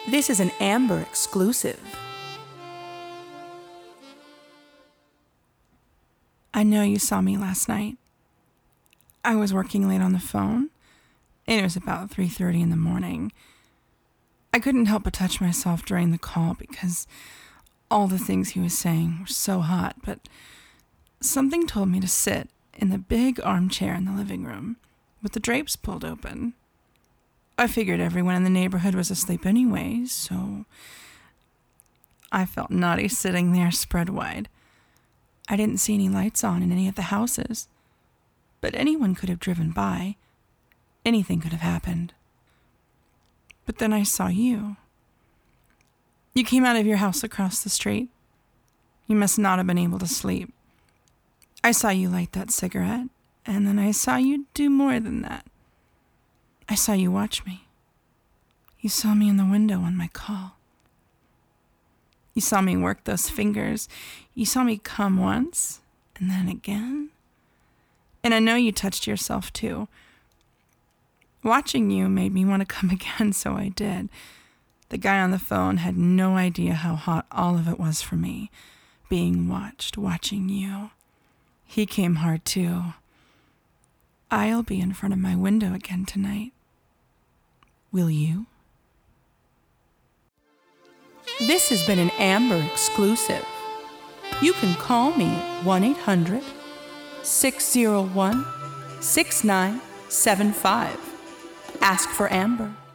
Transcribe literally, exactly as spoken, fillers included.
This is an Amber exclusive. I know you saw me last night. I was working late on the phone, and it was about three thirty in the morning. I couldn't help but touch myself during the call because all the things he was saying were so hot, but something told me to sit in the big armchair in the living room with the drapes pulled open. I figured everyone in the neighborhood was asleep anyway, so I felt naughty sitting there spread wide. I didn't see any lights on in any of the houses, but anyone could have driven by. Anything could have happened. But then I saw you. You came out of your house across the street. You must not have been able to sleep. I saw you light that cigarette, and then I saw you do more than that. I saw you watch me. You saw me in the window on my call. You saw me work those fingers. You saw me come once, and then again. And I know you touched yourself too. Watching you made me want to come again, so I did. The guy on the phone had no idea how hot all of it was for me, being watched, watching you. He came hard too. I'll be in front of my window again tonight. Will you? This has been an Amber exclusive. You can call me at one eight hundred, six oh one, six nine seven five. Ask for Amber.